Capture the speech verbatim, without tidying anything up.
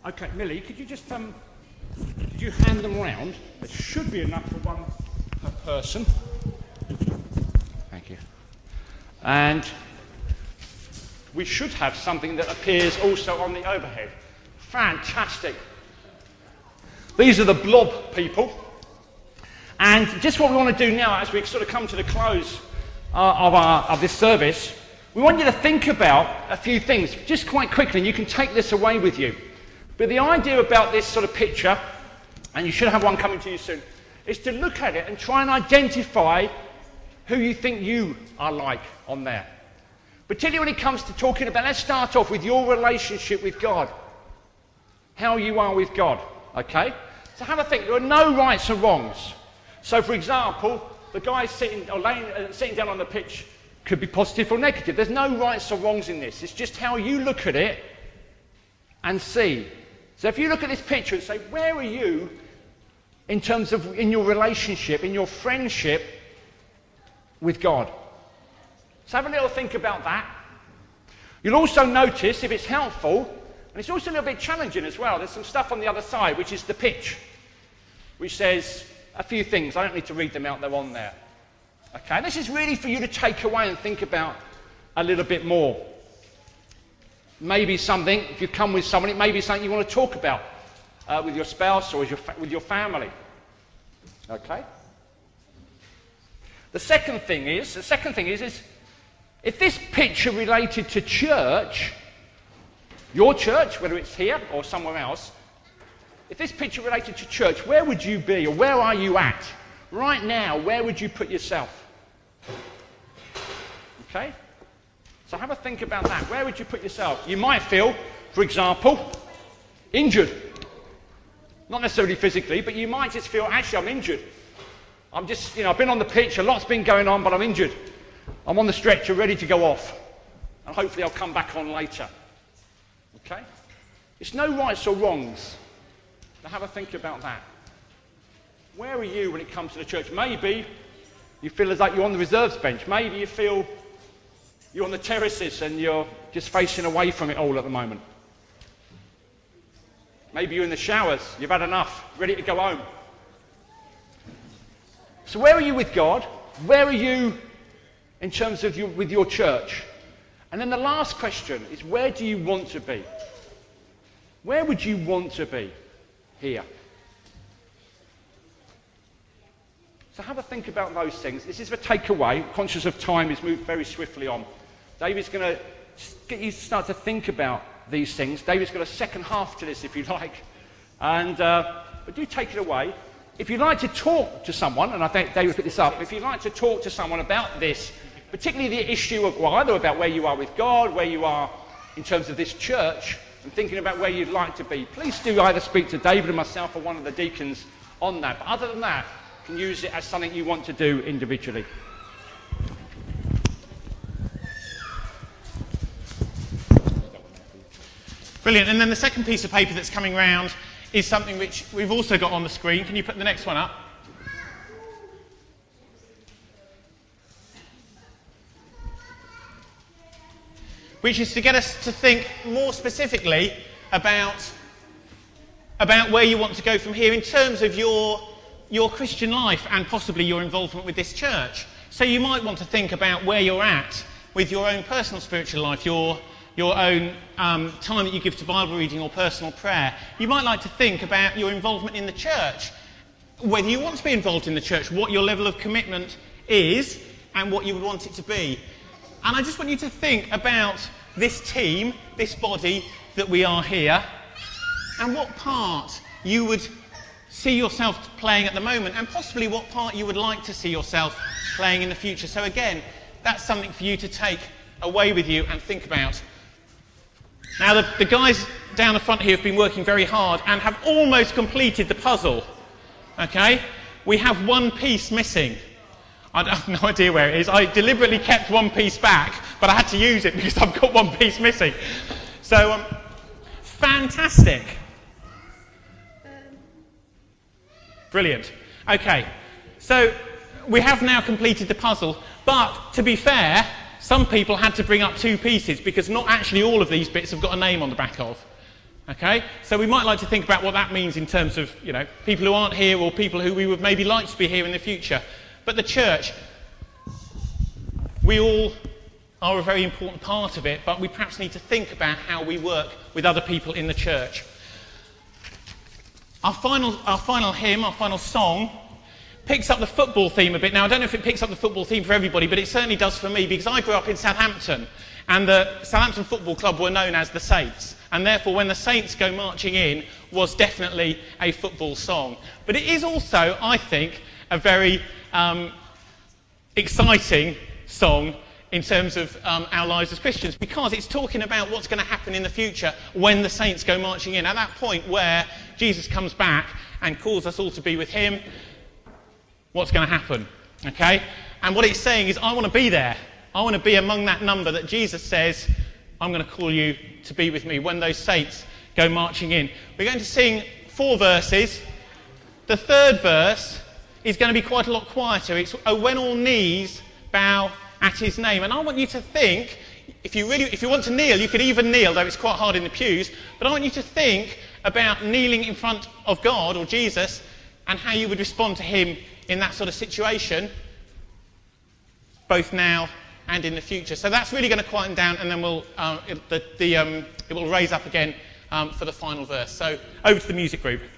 Okay, Millie, could you just, um, could you hand them round? There should be enough for one per person. Thank you. And we should have something that appears also on the overhead. Fantastic. These are the blob people. And just what we want to do now, as we sort of come to the close uh, of, our, of this service, we want you to think about a few things, just quite quickly, and you can take this away with you. But the idea about this sort of picture, and you should have one coming to you soon, is to look at it and try and identify who you think you are like on there. Particularly when it comes to talking about, let's start off with your relationship with God. How you are with God, okay? So have a think. There are no rights or wrongs. So, for example, the guy sitting, or laying, uh, sitting down on the pitch could be positive or negative. There's no rights or wrongs in this. It's just how you look at it and see. So if you look at this picture and say, where are you in terms of in your relationship, in your friendship with God? So have a little think about that. You'll also notice, if it's helpful, and it's also a little bit challenging as well, there's some stuff on the other side, which is the pitch, which says a few things. I don't need to read them out, they're on there. Okay, this is really for you to take away and think about a little bit more. Maybe something, if you come with someone, it may be something you want to talk about uh, with your spouse or with your, fa with your family. Okay? The second thing is, the second thing is, is if this picture related to church, your church, whether it's here or somewhere else, if this picture related to church, where would you be or where are you at? Right now, where would you put yourself? Okay? So have a think about that. Where would you put yourself? You might feel, for example, injured. Not necessarily physically, but you might just feel, actually, I'm injured. I'm just, you know, I've been on the pitch, a lot's been going on, but I'm injured. I'm on the stretcher, ready to go off. And hopefully I'll come back on later. Okay? It's no rights or wrongs. So have a think about that. Where are you when it comes to the church? Maybe you feel as though you're on the reserves bench. Maybe you feel you're on the terraces and you're just facing away from it all at the moment. Maybe you're in the showers, you've had enough, ready to go home. So where are you with God? Where are you in terms of your, with your church? And then the last question is, where do you want to be? Where would you want to be here? So have a think about those things. This is the takeaway. Conscious of time, is moved very swiftly on. David's going to get you to start to think about these things. David's got a second half to this, if you like. And, uh, but do take it away. If you'd like to talk to someone, and I think David put this up, if you'd like to talk to someone about this, particularly the issue of, well, either about where you are with God, where you are in terms of this church, and thinking about where you'd like to be, please do either speak to David or myself or one of the deacons on that. But other than that, you can use it as something you want to do individually. Brilliant. And then the second piece of paper that's coming round is something which we've also got on the screen. Can you put the next one up? Which is to get us to think more specifically about, about where you want to go from here in terms of your, your Christian life and possibly your involvement with this church. So you might want to think about where you're at with your own personal spiritual life, your your own um, time that you give to Bible reading or personal prayer. You might like to think about your involvement in the church, whether you want to be involved in the church, what your level of commitment is, and what you would want it to be. And I just want you to think about this team, this body that we are here, and what part you would see yourself playing at the moment, and possibly what part you would like to see yourself playing in the future. So again, that's something for you to take away with you and think about. Now, the, the guys down the front here have been working very hard and have almost completed the puzzle. Okay? We have one piece missing. I have no idea where it is. I deliberately kept one piece back, but I had to use it because I've got one piece missing. So, um, fantastic. Brilliant. Okay, so we have now completed the puzzle, but to be fair, some people had to bring up two pieces because not actually all of these bits have got a name on the back of. Okay? So we might like to think about what that means in terms of, you know, people who aren't here or people who we would maybe like to be here in the future. But the church, we all are a very important part of it, but we perhaps need to think about how we work with other people in the church. Our final, our final hymn, our final song, picks up the football theme a bit. Now, I don't know if it picks up the football theme for everybody, but it certainly does for me, because I grew up in Southampton, and the Southampton Football Club were known as the Saints, and therefore when the Saints Go Marching In was definitely a football song. But it is also, I think, a very um, exciting song in terms of um, our lives as Christians, because it's talking about what's going to happen in the future when the saints go marching in, at that point where Jesus comes back and calls us all to be with him. What's going to happen, okay? And what it's saying is, I want to be there. I want to be among that number that Jesus says, I'm going to call you to be with me when those saints go marching in. We're going to sing four verses. The third verse is going to be quite a lot quieter. It's, oh, when all knees bow at his name. And I want you to think, if you really, if you want to kneel, you could even kneel, though it's quite hard in the pews, but I want you to think about kneeling in front of God or Jesus and how you would respond to him in that sort of situation, both now and in the future. So that's really going to quieten down, and then we'll uh, it, the, the, um, it will raise up again um, for the final verse. So over to the music group.